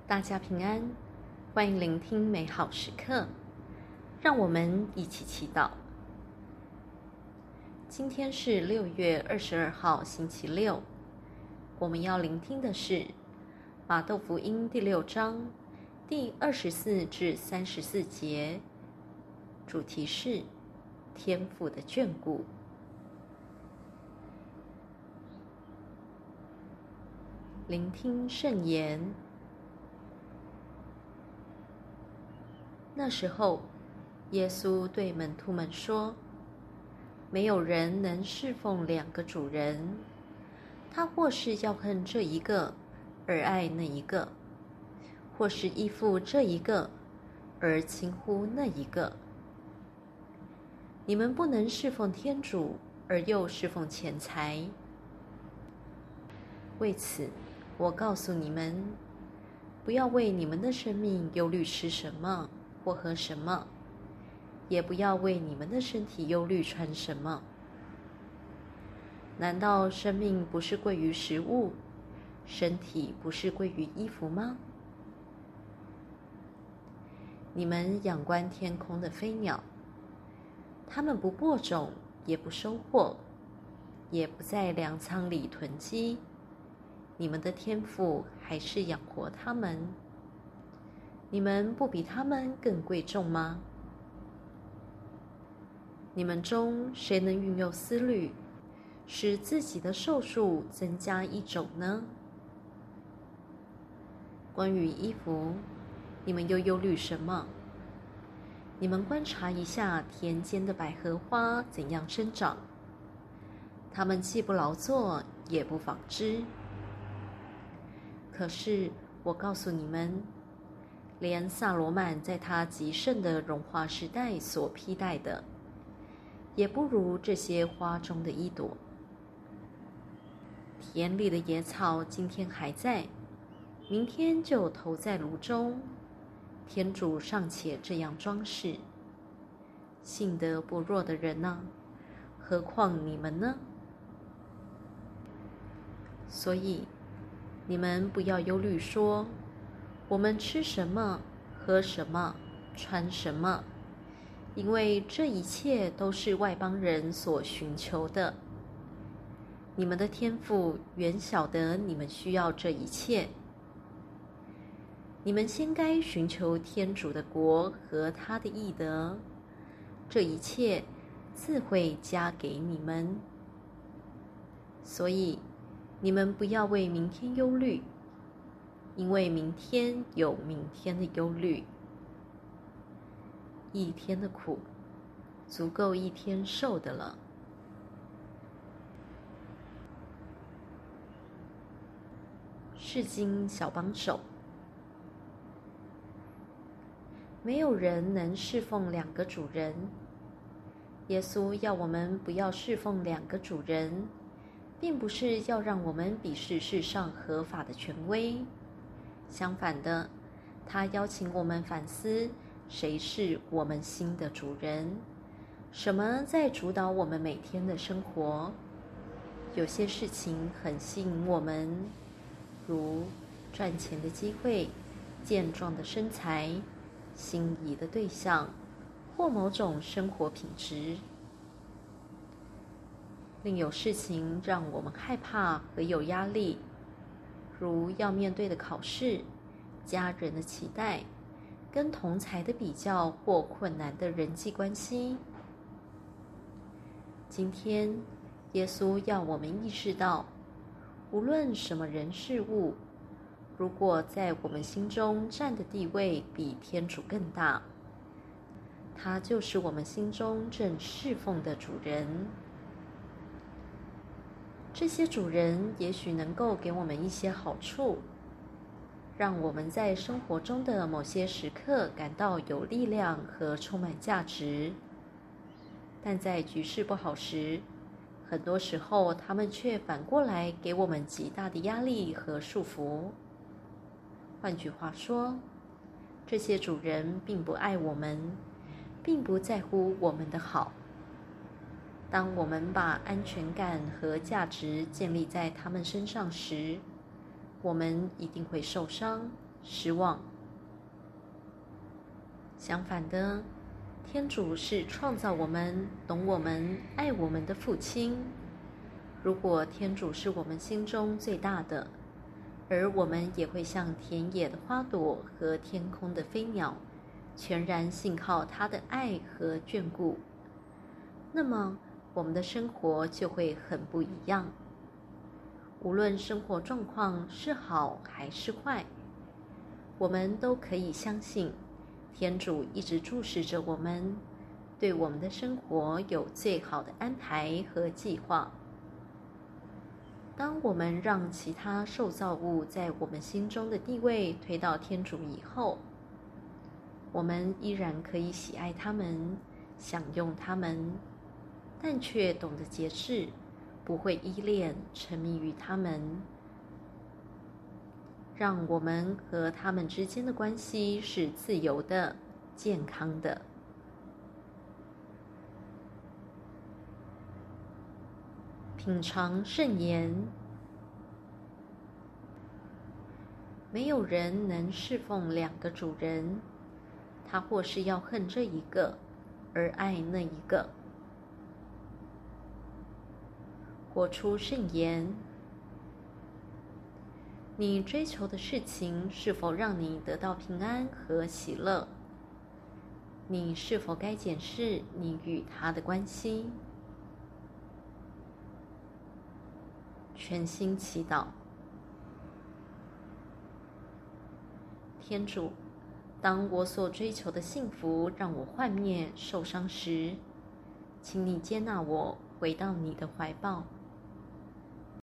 大家平安，欢迎聆听美好时刻，让我们一起祈祷。今天是6月22号，星期六。我们要聆听的是马窦福音第6章第24至34节，主题是天父的眷顾。聆听圣言。那时候，耶稣对门徒们说：“没有人能侍奉2个主人，他或是要恨这一个而爱那一个，或是依附这一个而轻忽那一个。你们不能侍奉天主而又侍奉钱财。为此，我告诉你们，不要为你们的生命忧虑吃什么或喝什么，也不要为你们的身体忧虑穿什么。难道生命不是贵于食物，身体不是贵于衣服吗？你们仰观天空的飞鸟，它们不播种，也不收获，也不在粮仓里囤积，你们的天父还是养活它们。你们不比他们更贵重吗？你们中谁能运用思虑，使自己的寿数增加1种呢？关于衣服，你们又忧虑什么？你们观察一下田间的百合花怎样生长，它们既不劳作，也不纺织。可是我告诉你们，连撒罗曼在他极盛的荣华时代所披戴的，也不如这些花中的一朵。田里的野草今天还在，明天就投在炉中。天主尚且这样装饰，信德薄弱的人啊，何况你们呢？所以你们不要忧虑说，我们吃什么，喝什么，穿什么，因为这一切都是外邦人所寻求的。你们的天父原晓得你们需要这一切。你们先该寻求天主的国和他的义德，这一切自会加给你们。所以你们不要为明天忧虑，因为明天有明天的忧虑。一天的苦，足够一天受的了。释经小帮手。没有人能侍奉2个主人。耶稣要我们不要侍奉2个主人，并不是要让我们鄙视世上合法的权威。相反的，他邀请我们反思谁是我们心的主人，什么在主导我们每天的生活。有些事情很吸引我们，如赚钱的机会、健壮的身材、心仪的对象，或某种生活品质。另有事情让我们害怕和有压力，如要面对的考试、家人的期待、跟同侪的比较或困难的人际关系。今天，耶稣要我们意识到，无论什么人事物，如果在我们心中占的地位比天主更大，他就是我们心中正侍奉的主人。这些主人也许能够给我们一些好处，让我们在生活中的某些时刻感到有力量和充满价值。但在局势不好时，很多时候他们却反过来给我们极大的压力和束缚。换句话说，这些主人并不爱我们，并不在乎我们的好。当我们把安全感和价值建立在他们身上时，我们一定会受伤， 失望。相反的，天主是创造我们、懂我们、爱我们的父亲。如果天主是我们心中最大的，而我们也会像田野的花朵和天空的飞鸟，全然信靠他的爱和眷顾，那么我们的生活就会很不一样。无论生活状况是好还是坏，我们都可以相信天主一直注视着我们，对我们的生活有最好的安排和计划。当我们让其他受造物在我们心中的地位推到天主以后，我们依然可以喜爱他们，享用他们，但却懂得节制，不会依恋、沉迷于他们，让我们和他们之间的关系是自由的、健康的。品尝圣言。没有人能侍奉2个主人，他或是要恨这一个，而爱那一个。活出圣言。你追求的事情是否让你得到平安和喜乐？你是否该检视你与他的关系？全心祈祷。天主，当我所追求的幸福让我幻灭、受伤时，请你接纳我，回到你的怀抱。